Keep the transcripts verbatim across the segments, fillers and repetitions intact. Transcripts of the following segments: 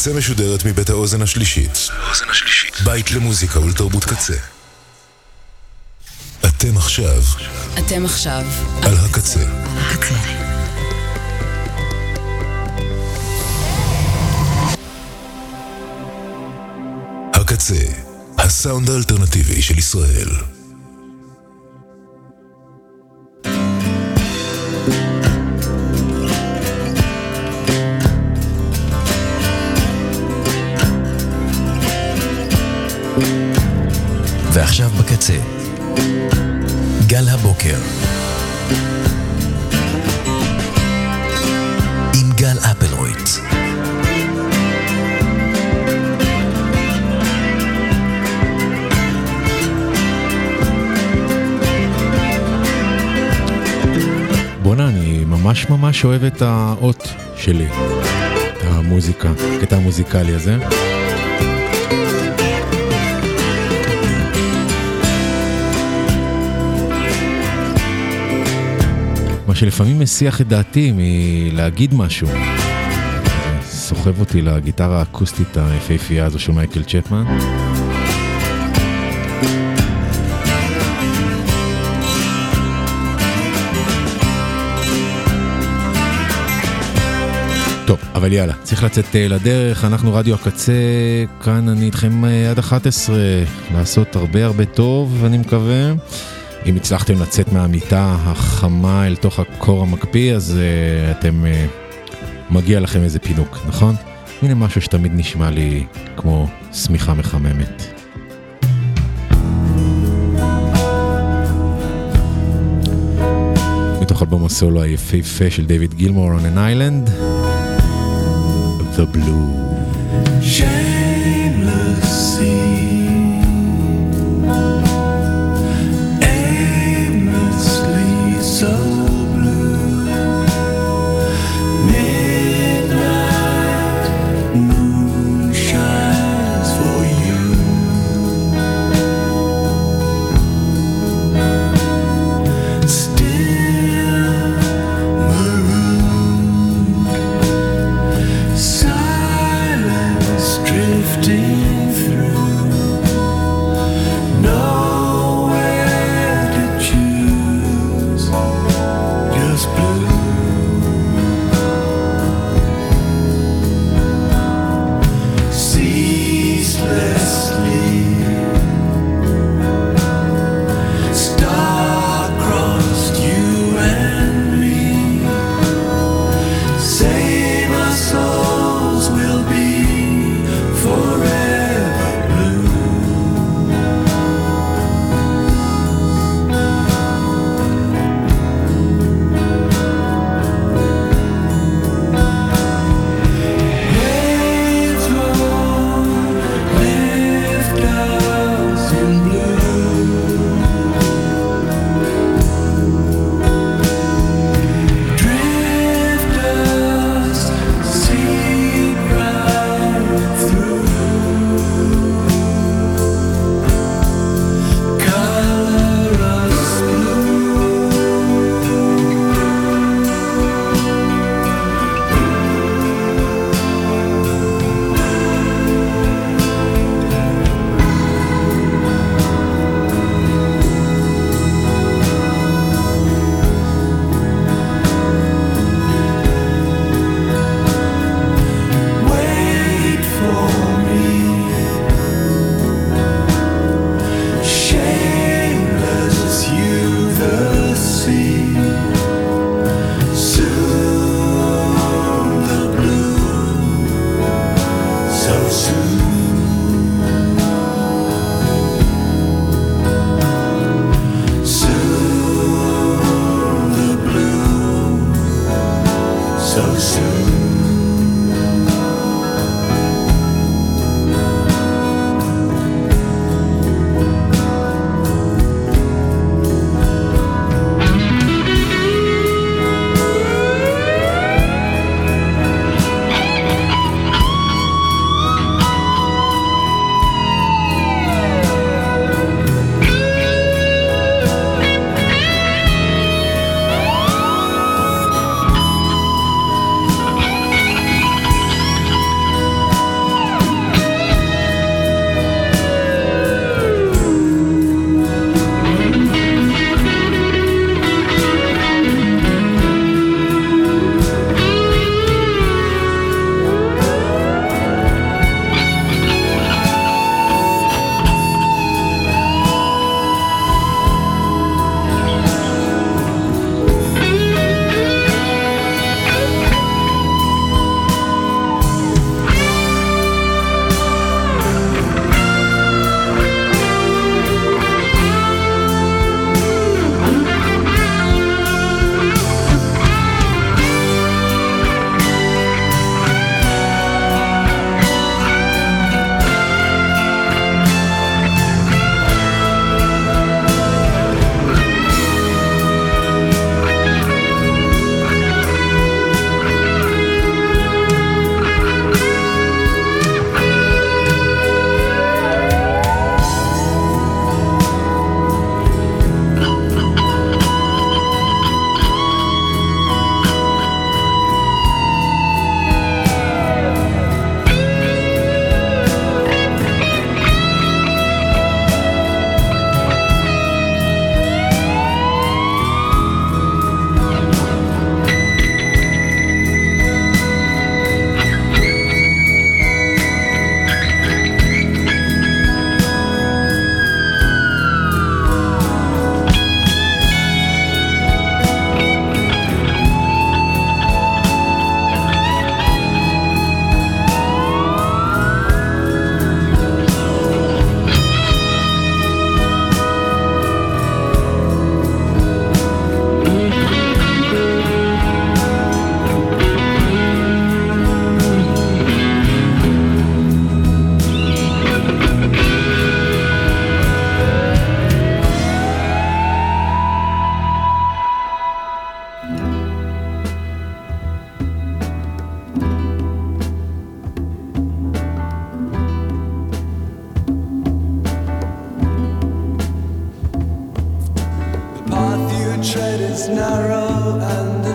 הקצה משודרת מבית האוזן השלישית. האוזן השלישית. בית למוזיקה ולתרבות קצה. אתם עכשיו. אתם עכשיו. על הקצה. הקצה. הקצה. הסאונד האלטרנטיבי של ישראל. ועכשיו בקצה, גל הבוקר עם גל אפלרויט. בונה, אני ממש ממש אוהב את האות שלי, את המוזיקה, הקטע המוזיקלי הזה. מה שלפעמים מסיח את דעתי מלהגיד משהו. סוחב אותי לגיטרה האקוסטית היפהפייה הזו של מייקל צ'פמן. טוב, אבל יאללה, צריך לצאת לדרך, אנחנו רדיו הקצה, כאן אני איתכם עד אחת עשרה, לעשות הרבה הרבה טוב, אני מקווה. אם הצלחתם לצאת מהמיטה החמה אל תוך הקור המקפיא, אז uh, אתם, uh, מגיע לכם איזה פינוק, נכון? הנה משהו שתמיד נשמע לי כמו סמיכה מחממת. מתוך אלבום הסולו היפהפה של דיוויד גילמור, On an Island, The Blue. Shameless sea, so blue, midnight moon shines for you, still marooned, silence drifting through, nowhere to choose, just blue. Ceaselessly, star-crossed you and me, save our souls will be forever blue. Waves roll, lift us in blue. Drift us, seep right through. Color us wait for me, shameless as you the sea, soon the blue, so soon, soon the blue, so soon.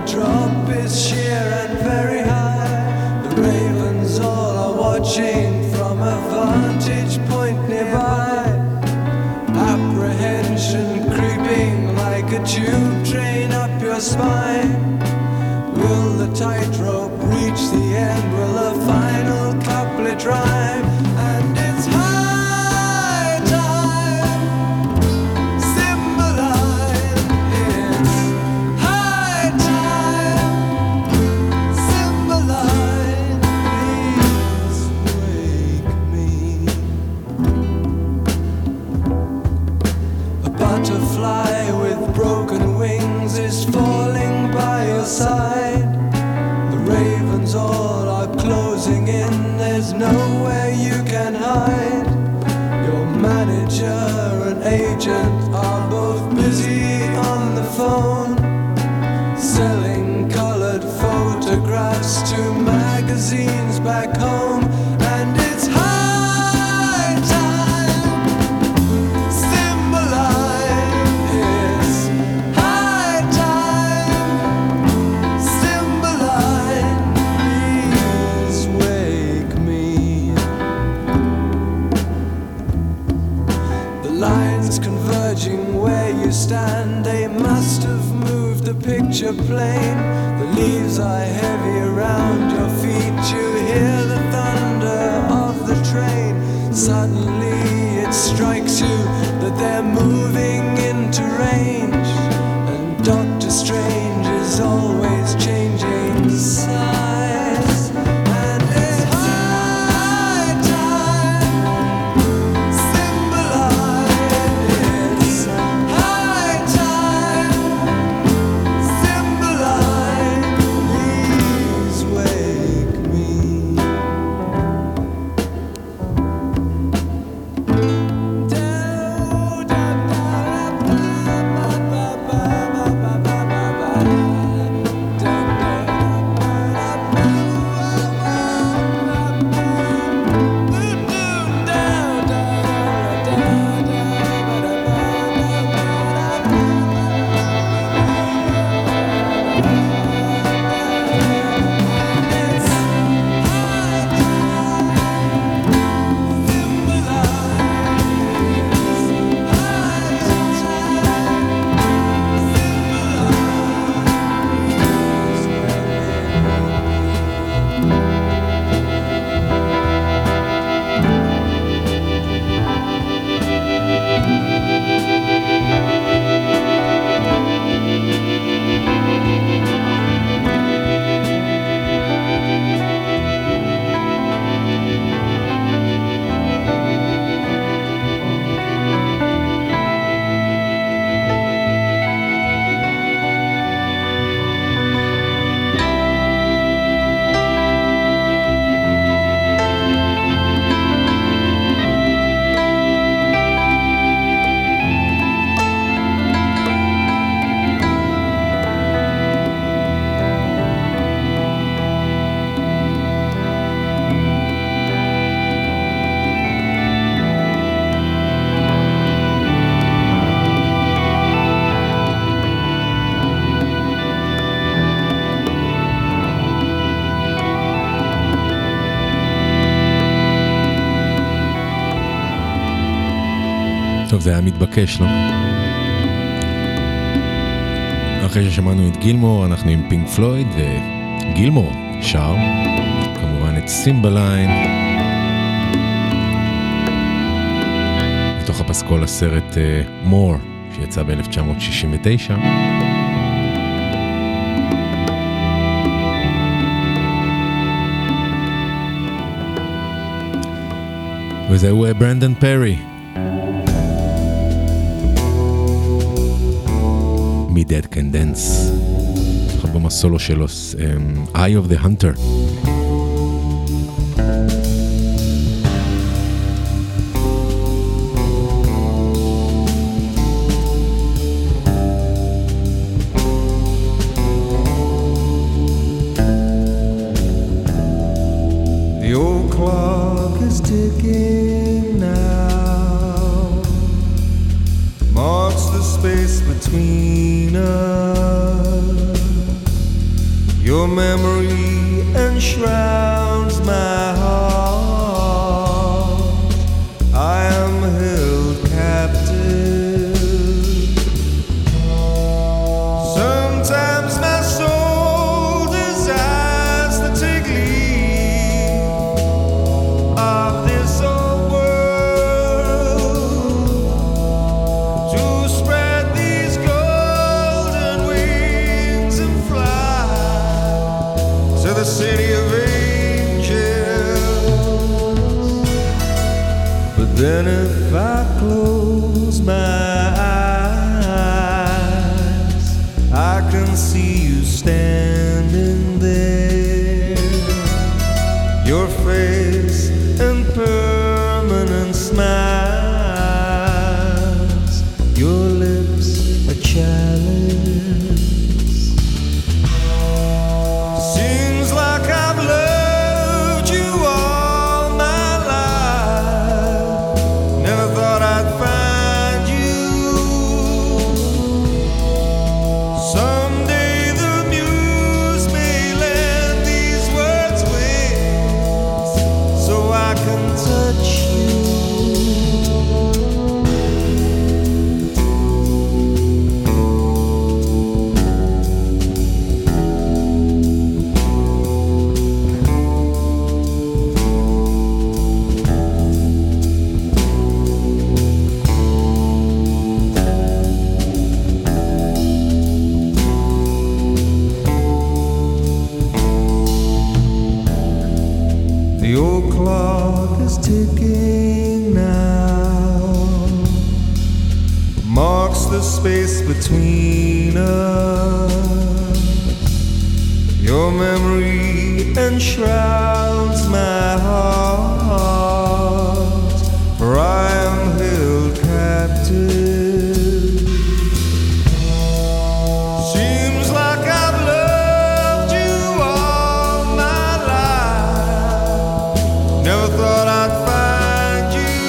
drop is sheer and very high. The ravens all are watching from a vantage point nearby. Apprehension creeping like a tube train up your spine. Will the tightrope reach the end? Will the final couplet rhyme? And it's high time, Cymbeline. It's high time, Cymbeline. Please wake me. A butterfly with broken wings is falling by your side. The ravens all are closing in. There's nowhere you can hide. Your manager and agent are both busy on the phone, selling colored photographs to magazines back home. And it's high time, Cymbeline. It's high time, Cymbeline. Please wake me. The lines converging where you stand, they must have moved the picture plane. The leaves are heavy around your feet. You hear the thunder of the train. Suddenly it strikes you that they're moving into range. And Doctor Strange is always changing size. And it's high time, Cymbeline. It's high time, Cymbeline. Please wake me. טוב, זה היה מתבקש, לא? אחרי ששמענו את גילמור, אנחנו עם פינק פלויד, וגילמור שר, כמובן את סימבליין, מתוך הפסקול הסרט מור, שיצא ב-אלף תשע מאות שישים ותשע. וזהו ברנדון פרי. מ-Dead Can Dance, אלבום הסולו שלו, um, Eye of the Hunter. The old clock is ticking now, marks the space between us. Your memory enshrouds my heart. I am held captive. Sometimes my soul desires to take leave of this old world, to spread these golden wings and fly to the city of angels. But then if I close my eyes, I can see you standing there, your face and permanent smiles, your lips a chalice. Seems like I've loved you all my life. Never thought I'd find you. Someday the muse may lend these words wings so I can touch you. The old clock is ticking now, marks the space between us. Your memory enshrouds my heart, for I am held captive. Seems like I've loved you all my life. Never thought I'd find you.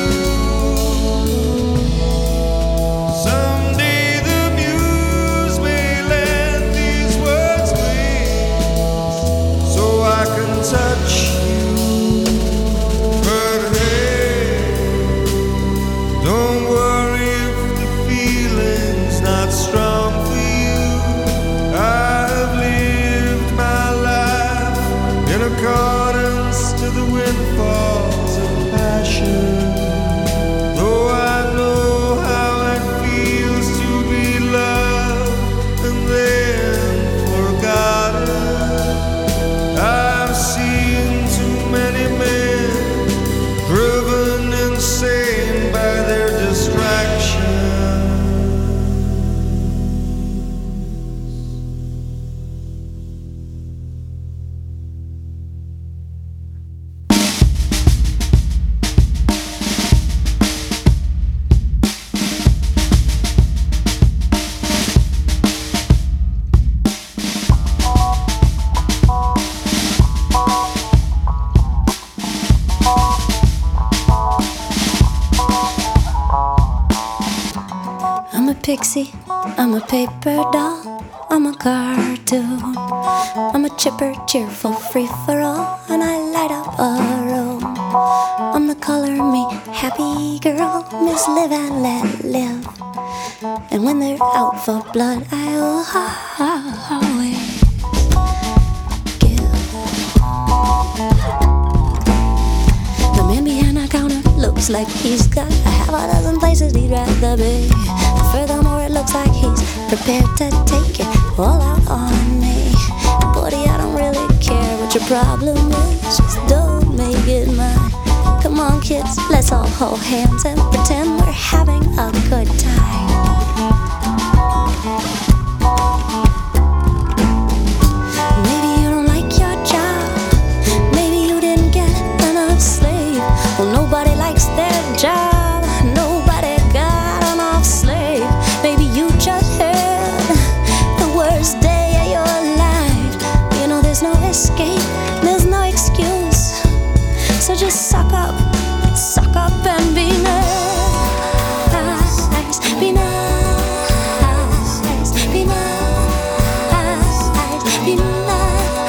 Someday the muse may lend these words wings so I can touch you. But hey, don't worry if the feeling's not strong for you. I've lived my life in accordance to the windfalls of passion. Though I know how it feels to be loved and then forgotten, I've seen too many men driven insane by their distraction. I'm a pixie, I'm a paper doll, I'm a cartoon. I'm a chipper, cheerful, free-for-all, and I light up a room. I'm the color me happy girl, Miss Live and Let Live. And when they're out for blood, I'll always give. The man behind the counter looks like he's got a half a dozen places he'd rather be. Furthermore, it looks like he's prepared to take it all out on me. Buddy, I don't really care what your problem is, just don't make it mine. Come on, kids, let's all hold hands and pretend we're having a good time. Maybe you don't like your job, maybe you didn't get enough sleep. Well, nobody likes their job, nobody got enough sleep. Maybe you just had the worst day of your life. You know there's no escape, there's no excuse. So just suck up, suck up and be nice, be nice, be nice, be nice.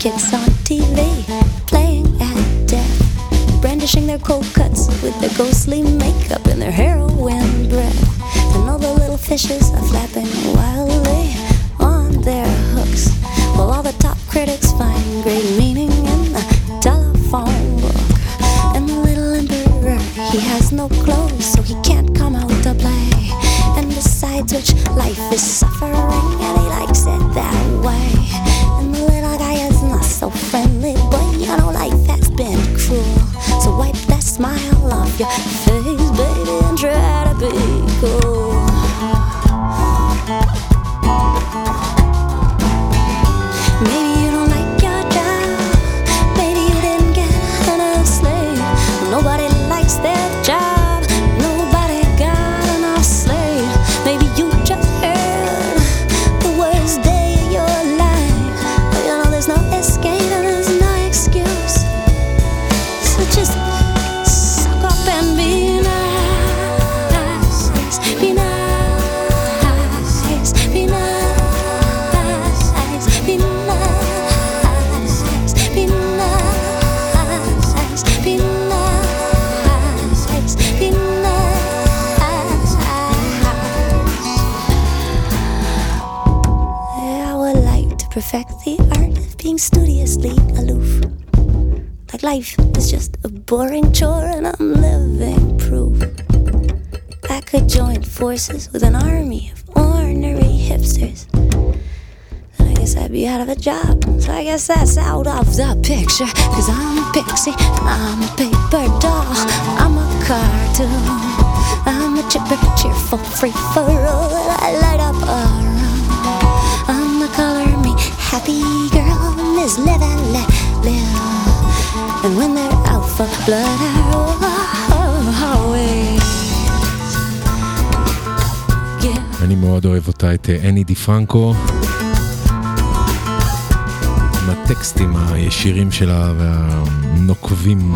kids on T V playing at death, brandishing their cold cuts with their ghostly makeup and their heroin breath. And all the little fishes are flapping wildly on their hooks, while all the top critics find great meaning in the telephone book. And the little emperor, he has no clothes, so he can't come out to play. And besides which, life is suffering, and he likes it that way. And the little guy is not so friendly, but you know life has been cruel. So wipe that smile off your face, baby, and try to be cool. Maybe you don't like your job, maybe you didn't get enough sleep. Nobody likes their job, nobody got enough sleep. Maybe you just had the worst day of your life, but you know there's no escape and there's no excuse. So just suck up and be nice, be nice, be nice, be nice, be nice, be nice, be nice. Yeah, I would like to perfect the art of being studiously aloof. Like life is just a boring chore and I'm living proof. I could join forces with an army of ornery hipsters, then I guess I'd be out of a job. So I guess that's out of the picture, cause I'm a pixie, I'm a paper doll, I'm a cartoon, I'm a chipper, cheerful, free-for-all, I light up a room. I'm a color me happy girl, Miss Live and Let Live. And when they're out for blood, I always give. אני מאוד אוהב אותה, את אני די פרנקו, עם הטקסטים הישירים שלה והנוקבים.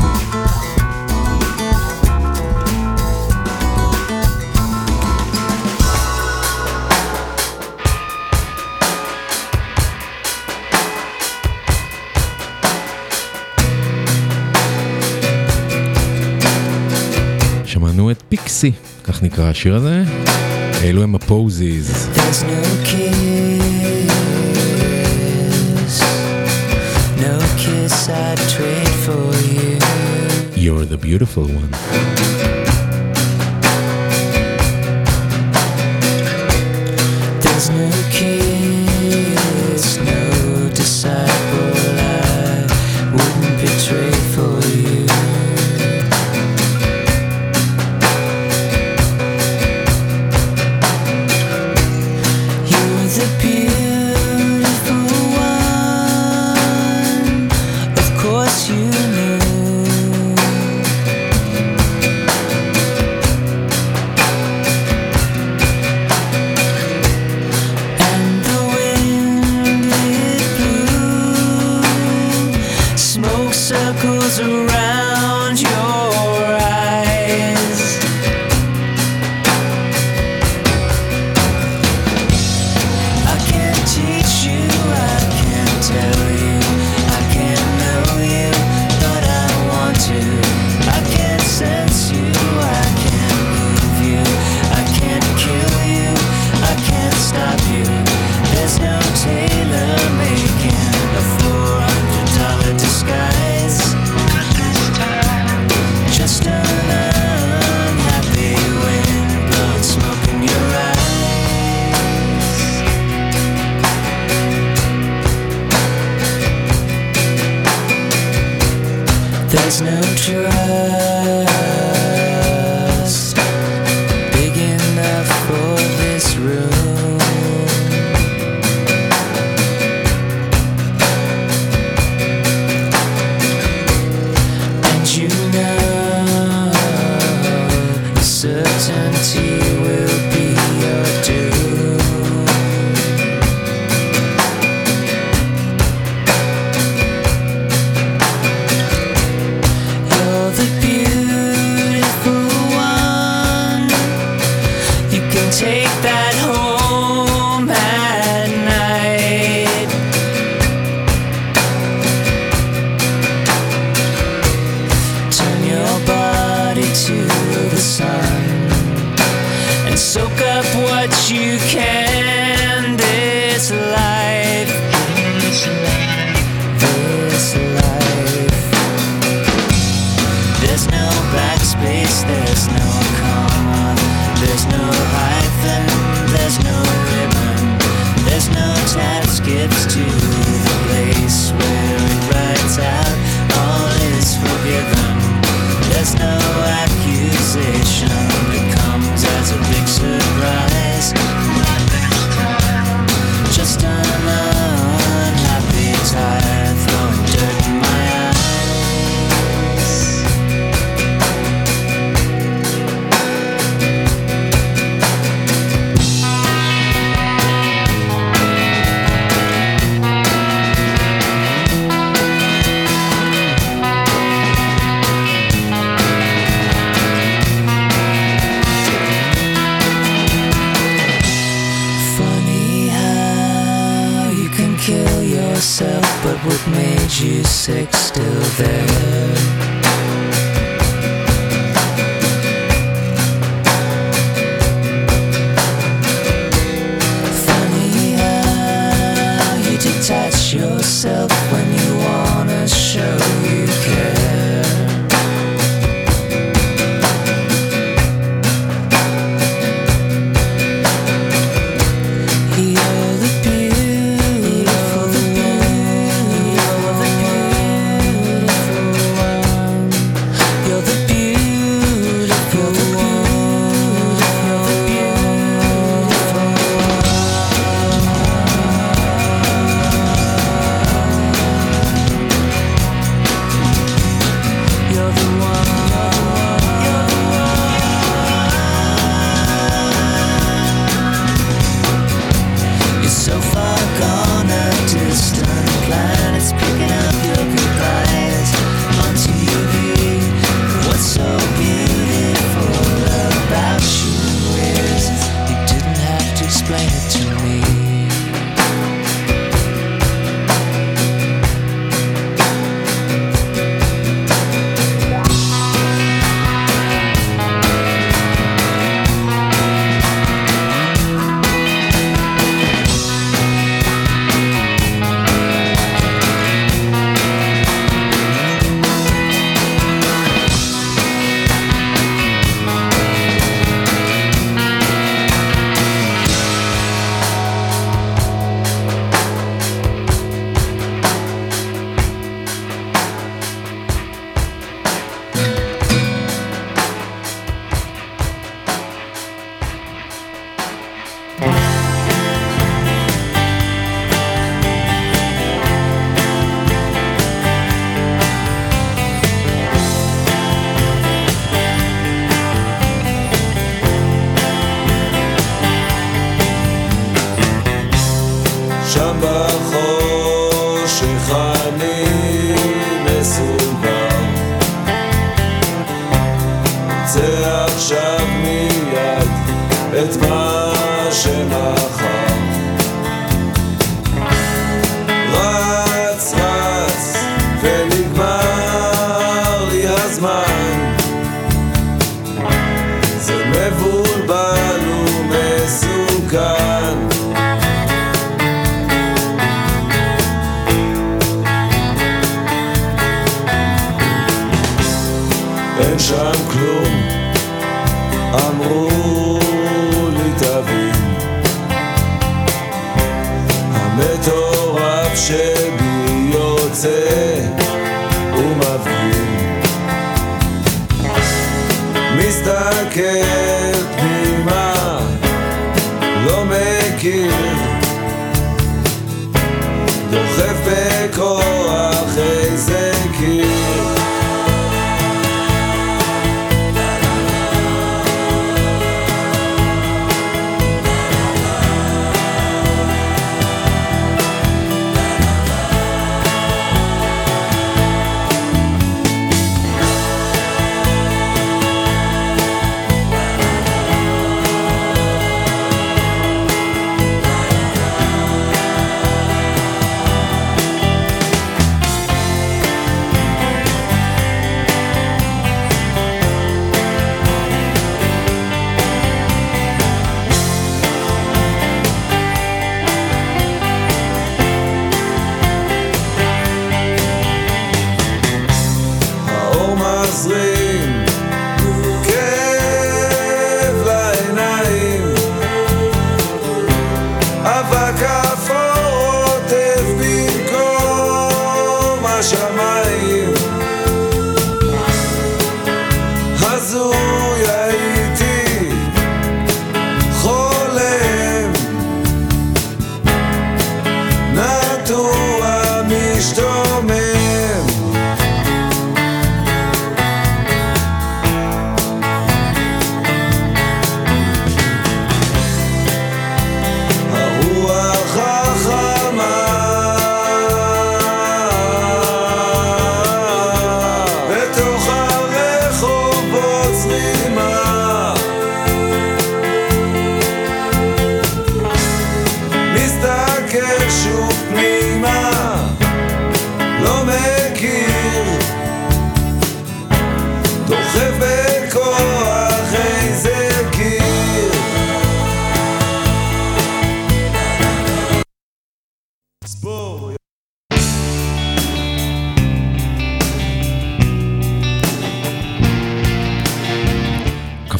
שמענו את פיקסי, כך נקרא השיר הזה. אלו הם הפוזיז. There's no kiss, no kiss I'd trade for you. You're the beautiful one. There's no kiss, no disciple I wouldn't betray for you. You're the beautiful one, of course you know. And the wind it blew, smoke circles around your eyes. I can't teach you, I can't tell you, I can't know you, but I want to. I can't sense you, I can't move you, I can't kill you, I can't stop you. There's no tailor making a four hundred dollar disguise. Just an unhappy wind blowing smoke in your eyes. There's no trust big enough for this room. And you know certainty will be your doom. You're the beauty ninety-six still there. Detach yourself when you wanna show you care. You're the beautiful, the beautiful, the beautiful one. You're the beautiful one. You're the beautiful one. You're the one, you're the one. You're so far gone, a distant planet's picking up your goodbyes on T V. What's so beautiful about you is you didn't have to explain it to me. שם בחושך אני מסוגר, צא עכשיו מיד את מה שמחר. רץ רץ ונגמר לי הזמן, זה מבולבל ומסוכן. אין שם כלום, אמרו לי תבין, המטורף שבי יוצא ומפגין, מסתכל פנימה, לא מכיר, דוחף בכוח איזה קיר. מזרים כאב לעיניים, אבק אפור עוטף במקום השמיים. הזוי הייתי חולם, נטוע משתומם. הרוח החמה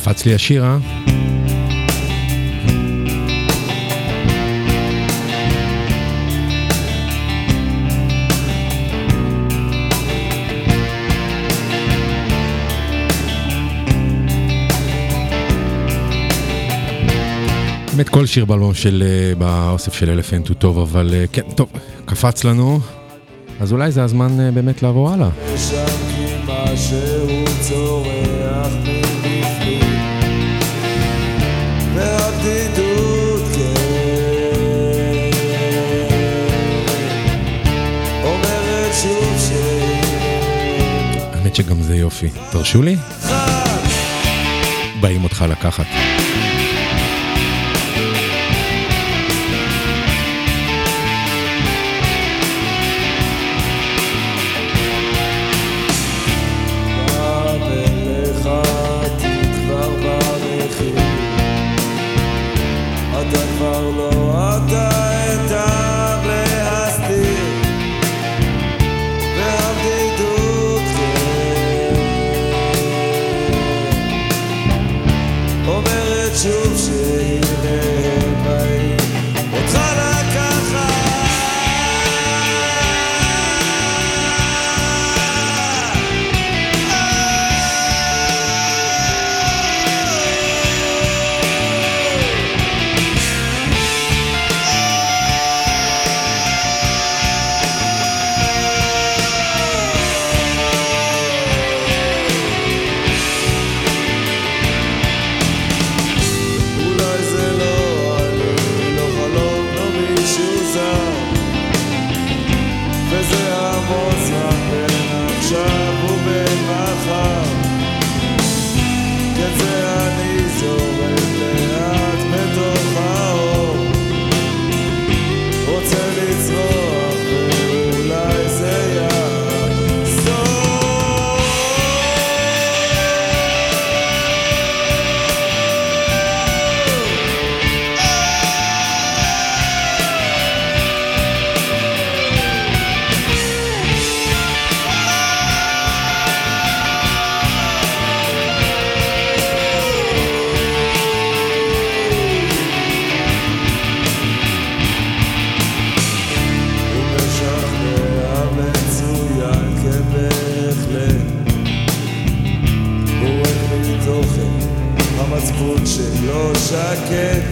קפץ לי השיר, אה? באמת כל שיר באלבום של, באוסף של אלפנט הוא טוב, אבל כן, טוב, קפץ לנו, אז אולי זה הזמן באמת לעבור הלאה. שם כי משהו צורח מבפנים והבדידות כן אומרת שוב שהיא האמת שגם זה יופי. תרשו לי? באים אותך לקחת. אתה כבר לא אתה אתר להסתיר והבדידות כן אומרת שוב שהנה באים אותך לקחת המצפון שלא שקט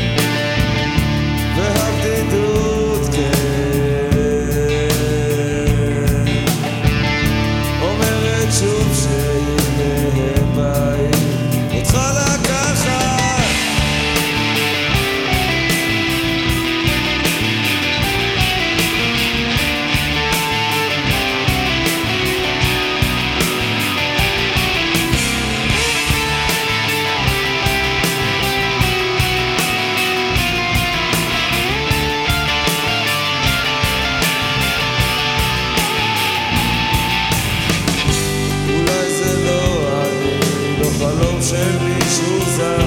והבדידות כן אומרת שוב שהנה באים אותך לקחת של מישהו זר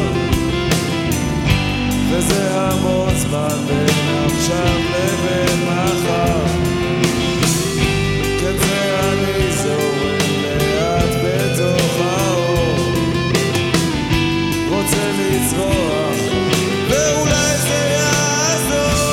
וזה המון זמן בין עכשיו לבין מחר כן זה אני זורם לאט בתוך האור רוצה לצרוח ואולי זה יעזור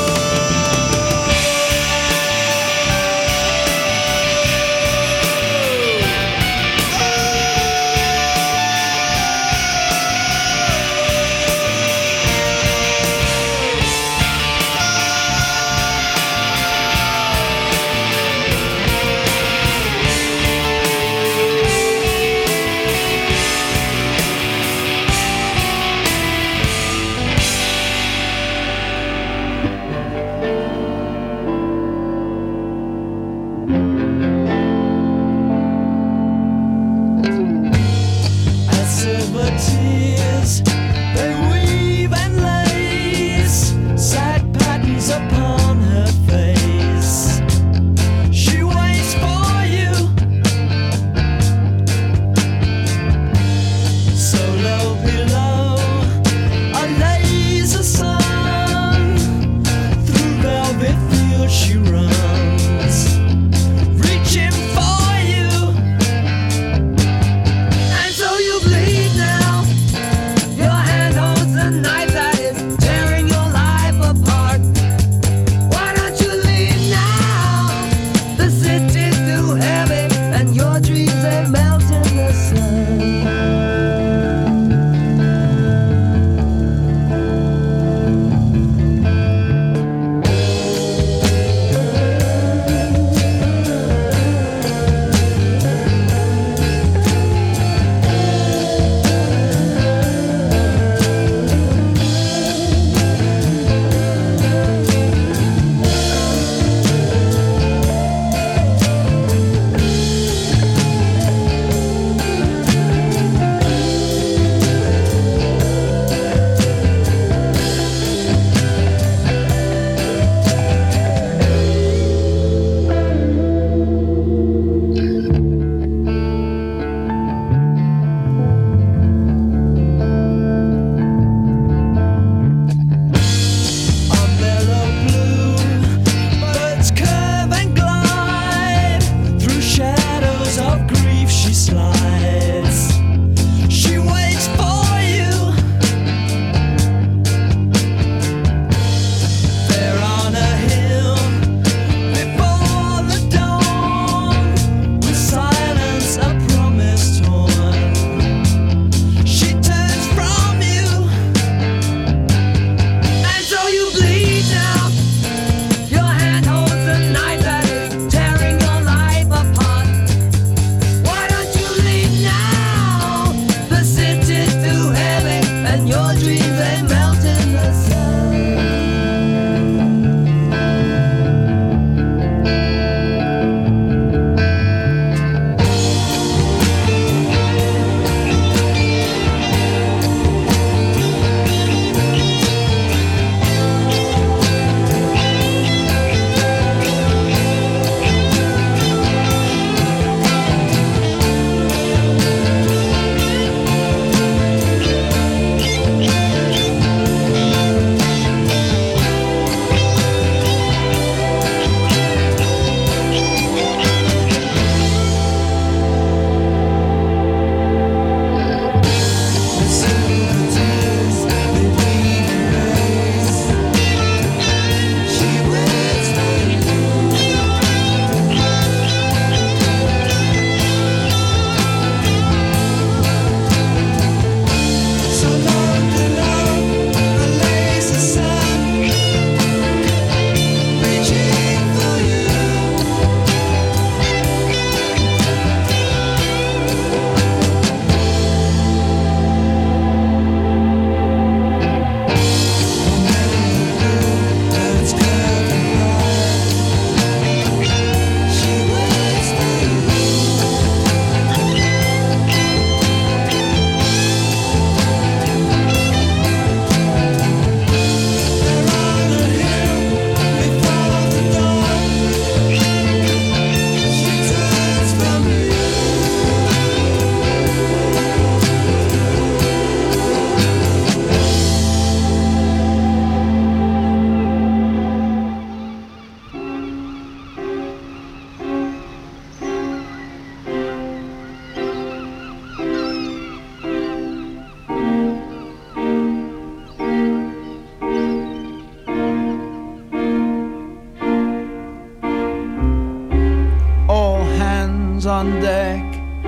hands on deck.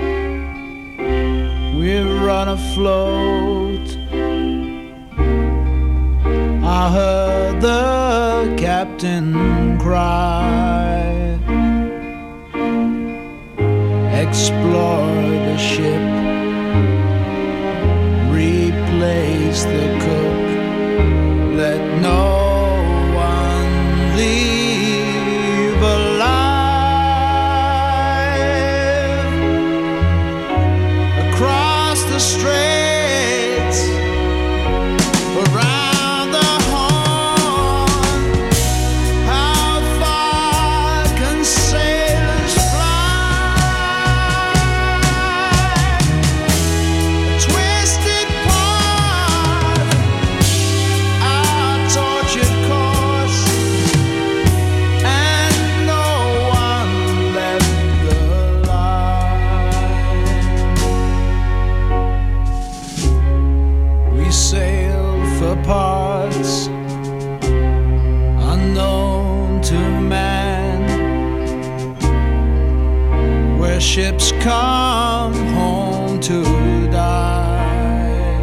We've run afloat. I heard the captain cry. Explore the ship, replace the cook, let no one leave alive. Across the straits, around the horn, how far can sailors fly? A twisted path, our tortured course, and no one left alive. We sail for parts unknown to man, where ships come home to die.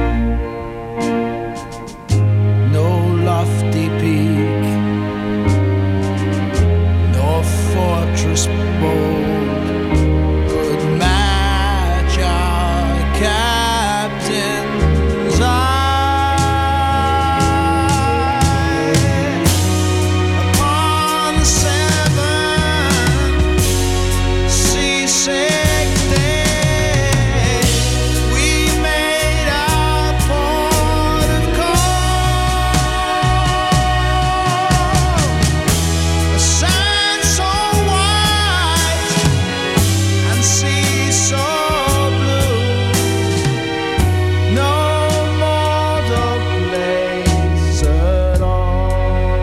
No lofty peak, nor fortress bold could match our captain's eye. Upon the seven seasick day, we made our port of call. A sand so white and sea so blue, no mortal place at all.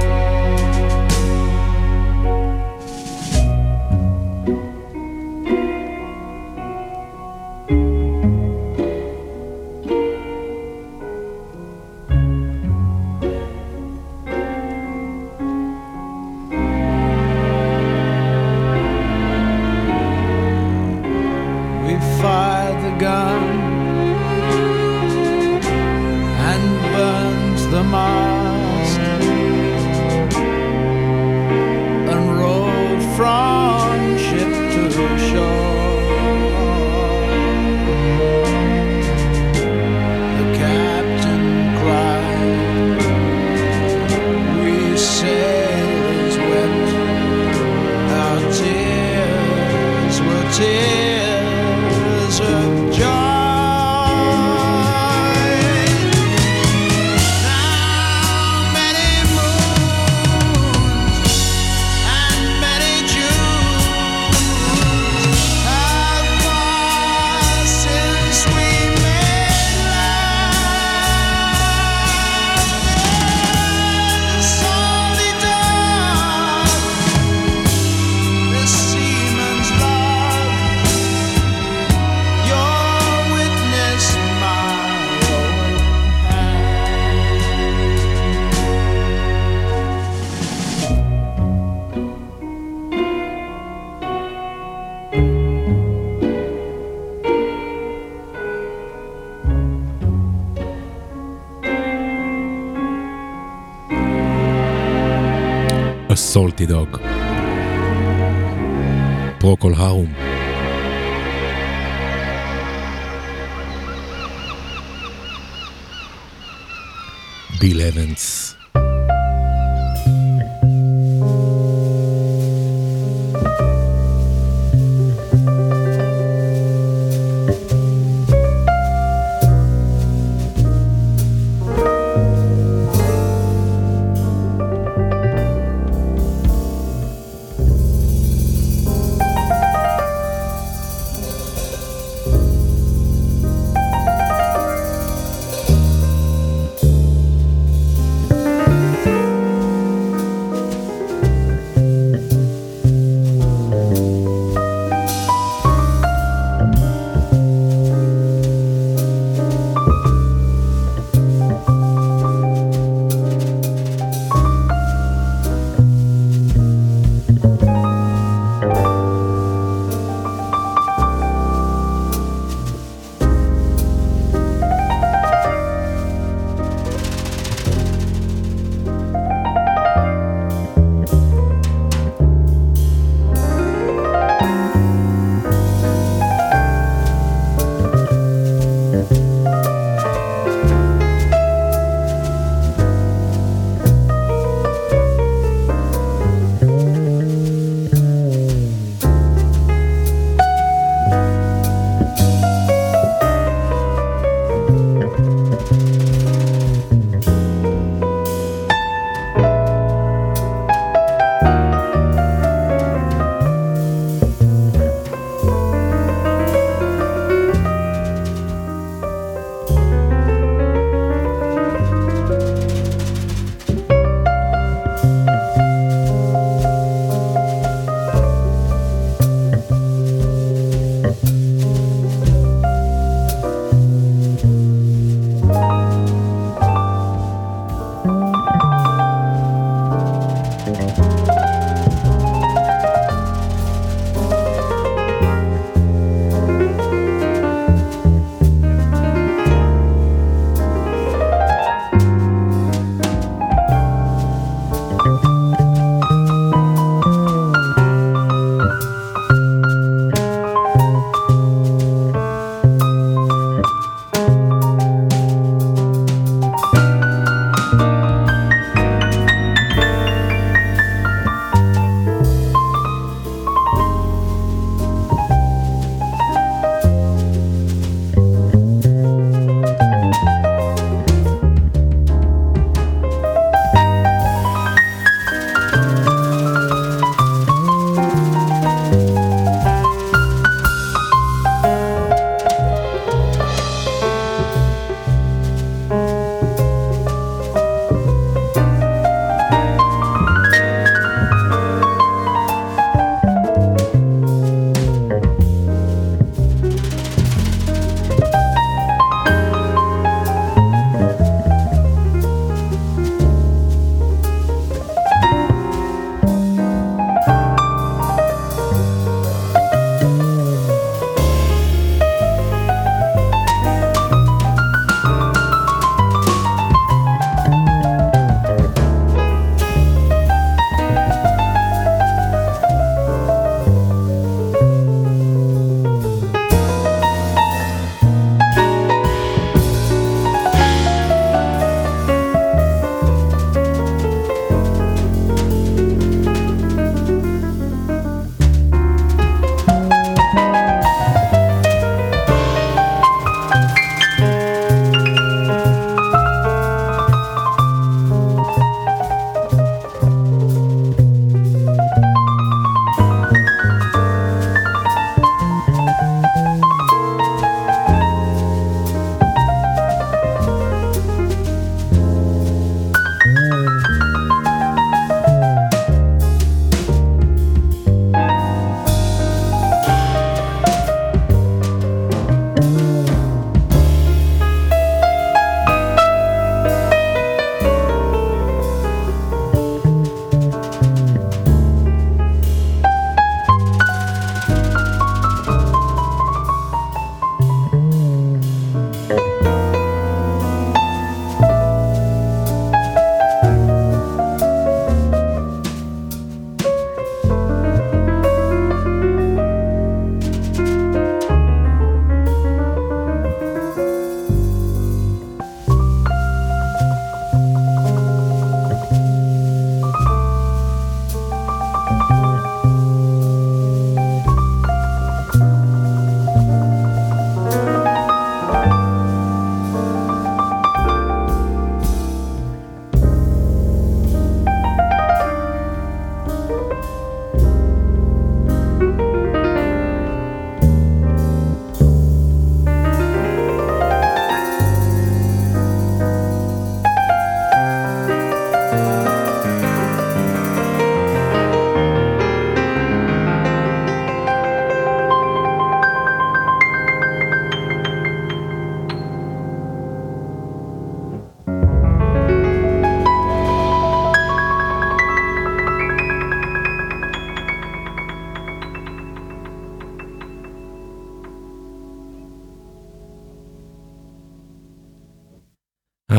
We fired the gun and burned the mast and rowed from ship to shore. The captain cried, we sailors wept, our tears were tears of joy. Now many moons and many Junes have passed since we made love. The salty dark, this seaman's log, your witness, my own hand. A Salty Dog. פרוקול הרום. ביל אבנס.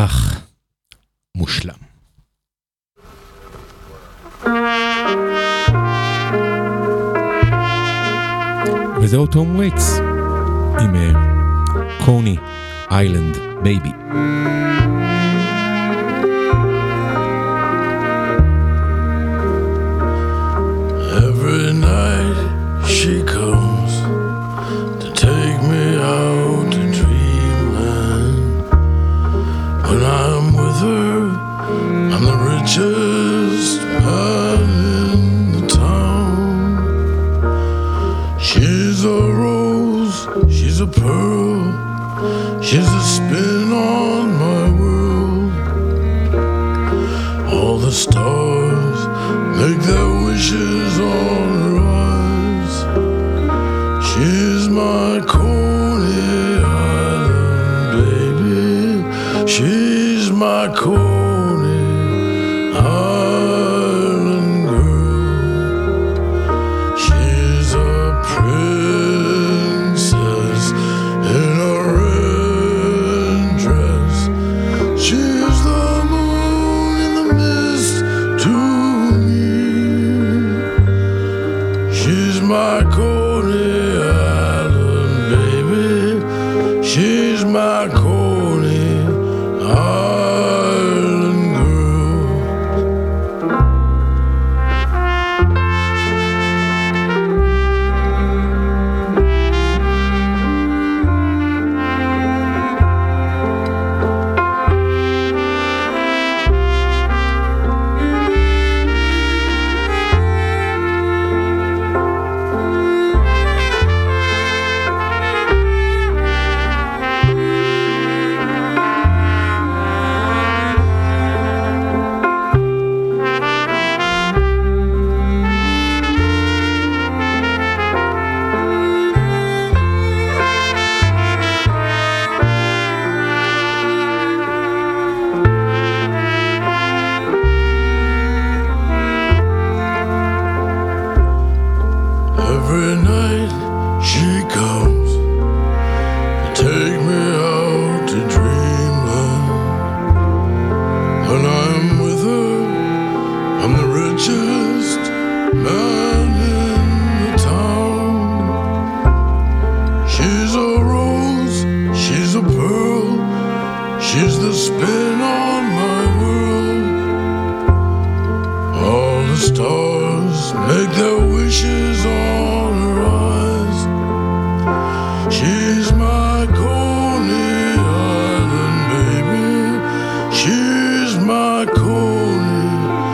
מהלך מושלם. וזהו תום וייטס עם קוני איילנד בייבי. Every night she comes to take me out to dreamland. When I'm with her, I'm the richest man in the town. She's a rose, she's a pearl, she's a spin on my world. All the stars make their wishes on her eyes. She's my Coney Island baby. She's my Coney Island girl. She's a princess in a red dress. She's the moon in the mist to me. She's my Coney Island baby. She's my Coney Island girl. Every night she comes to take me out to dreamland. When I'm with her, I'm the richest man in the town. She's a rose, she's a pearl, she's the spin on my world. All the stars make their wishes on her eyes. She's my Coney Island baby. She's my Coney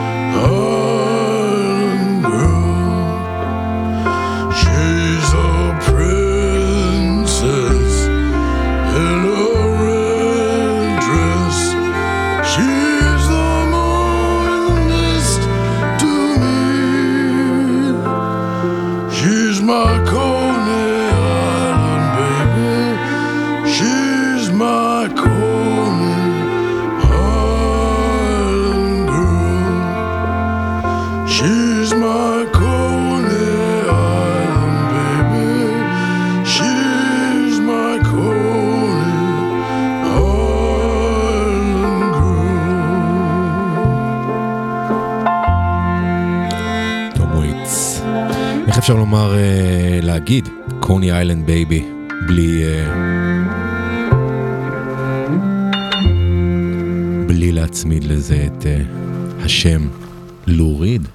Island girl. She's a princess in a red dress. She's the moon in the mist to me. She's my Coney Island baby. She's my Coney Island girl. She's my Coney Island baby. She's my Coney Island girl. תום וייטס. איך אפשר לומר, אה, להגיד קוני איילנד בייבי בלי אה, בלי להצמיד לזה את אה, השם לו ריד.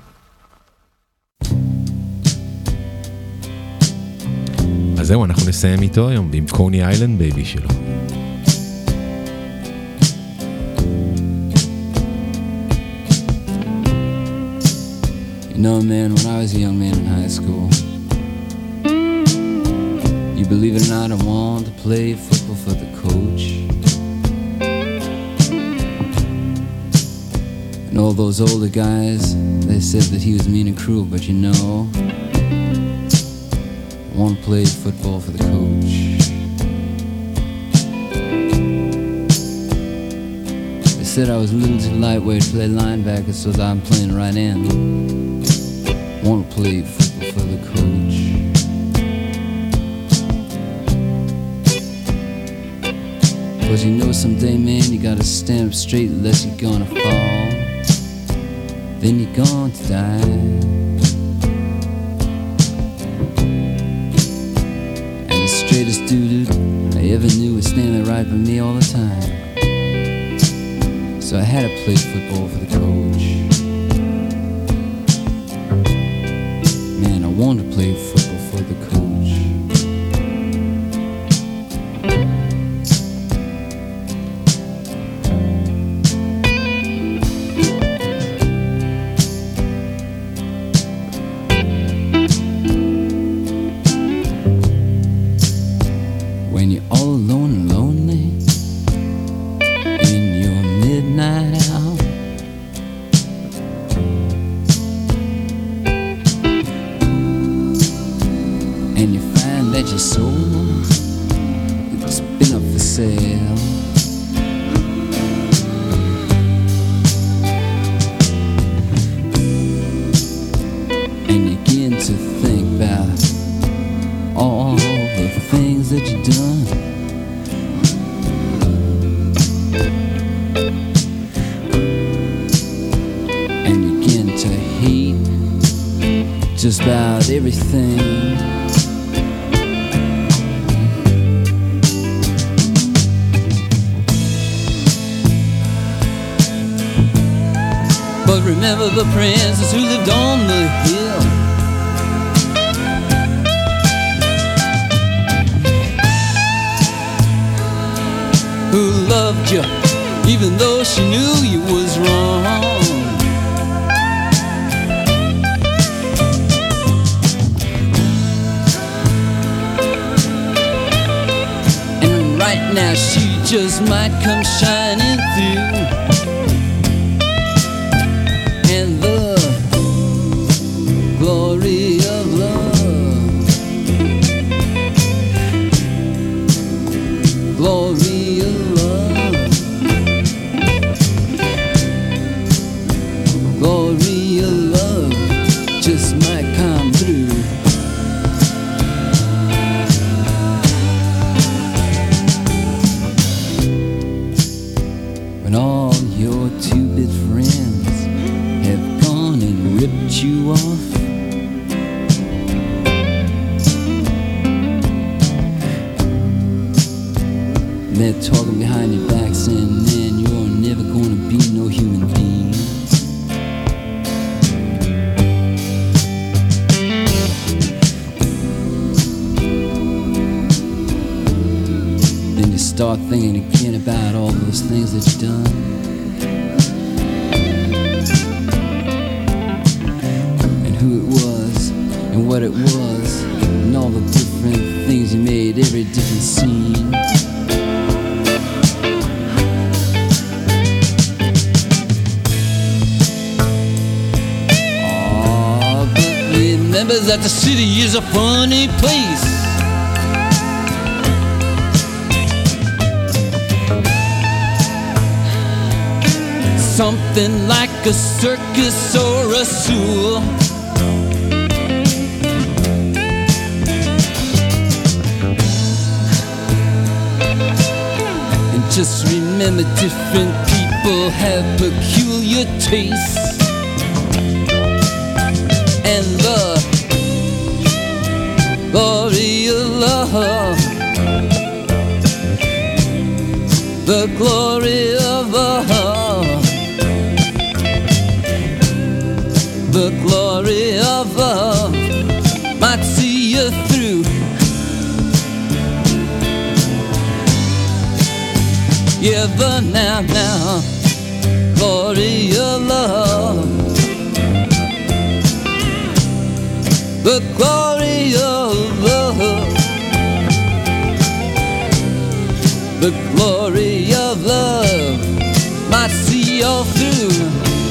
אז זהו, אנחנו נסיים איתו היום עם קוני איילנד בייבי שלו. You know, man, when I was a young man in high school, you believe it or not, I wanted to play football for the coach. And all those older guys, they said that he was mean and cruel, but you know, I want to play football for the coach. They said I was a little too lightweight to play linebacker, so that I'm playing right end. I want to play football for the coach. Cause you know someday, man, you gotta stand up straight unless you're gonna fall. Then you're going to die. And the straightest dude I ever knew was standing right by me all the time. So I had to play football for the coach. Man, I wanted to play football for the coach. When you're all alone and lonely in your midnight hour, and you find that your soul has been up for sale, and you begin to think about all the things that you've done. And you begin to hate just about everything. But remember the princess who lived on the hill, who loved you even though she knew you was wrong. And right now she just might come shining through. And the glory of love, glory of love, glory of love just might come through. When all your two-bit friends have gone and ripped you off, they're talking behind your back saying, man, you're never gonna be no human being. Then you start thinking again about all those things that you've done. And who it was, and what it was, and all the different things you made, every different scene. Remember that the city is a funny place. Something like a circus or a zoo. And just remember, different people have peculiar tastes. And the glory of love, the glory of love, the glory of love might see you through. Yeah, the now, now, glory of love, the glory of love, the glory of love might see you all through.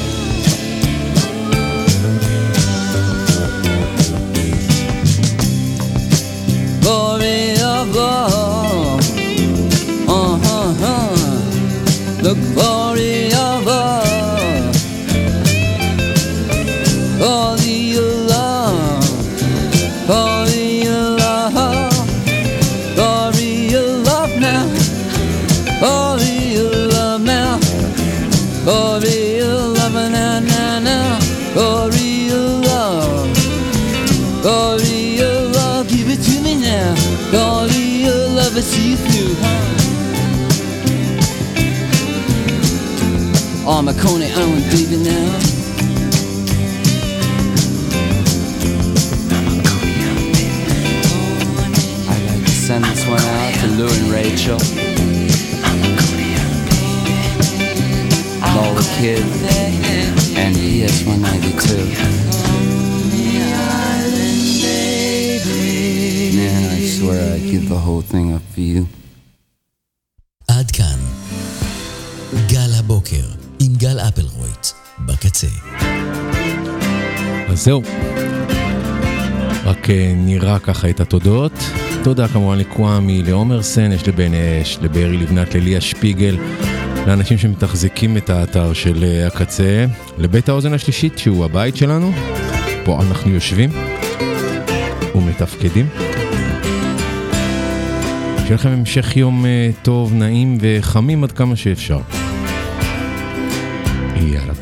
Glory of love, uh-huh, uh, the glory of love, glory of love, glory of love, glory of love now. Oh, ever see you through, huh? Oh, Marconi Island, baby, now. I'd like to send this one out to Lou and Rachel. All the kids and E S one ninety-two. Man, I swear I'd give the whole thing up for you. עד כאן. גל הבוקר עם גל אפלרויט בקצה. אז זהו. רק נראה ככה את התודות. תודה כמובן לקוואמי, לעומר סנש, לבן אש, לברי לבנת, לליה שפיגל, לאנשים שמתחזקים את האתר של הקצה, לבית האוזן השלישית שהוא הבית שלנו. פה אנחנו יושבים ומתפקדים. שיהיה לכם המשך יום טוב, נעים וחמים עד כמה שאפשר. יאללה.